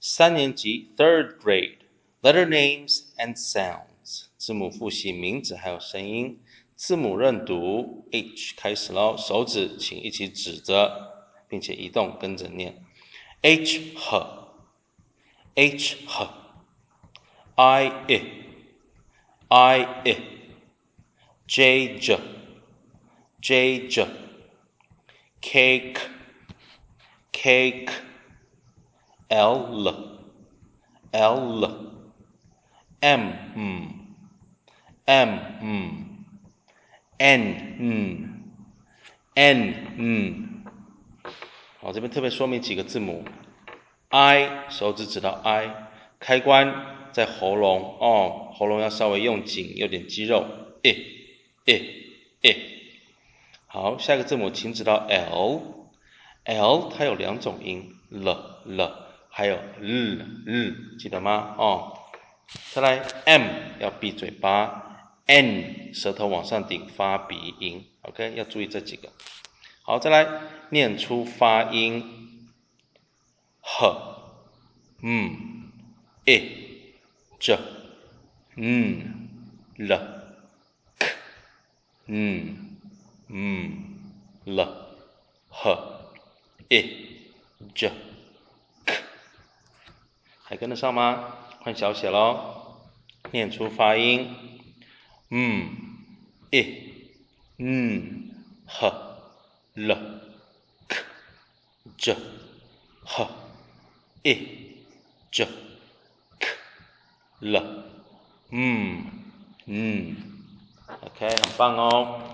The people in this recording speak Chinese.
3年级 3rd grade letter names and sounds 字母复习名字还有声音，字母认读 H 开始咯，手指请一起指着并且移动跟着念 H H H H I I J J J J cake cake L L M M N N 好，这边特别说明几个字母 I 手指指到 I 开关在喉咙哦，喉咙要稍微用紧，有点肌肉 好，下一个字母请指到 L 它有2种音 L 还有 记得吗？哦，再来 M 要闭嘴巴 N 舌头往上顶发鼻音 OK 要注意这几个。好，再来念出发音 H J L K L H J K 还跟得上吗？换小写咯，念出发音H L K J H J K L OK 很棒哦。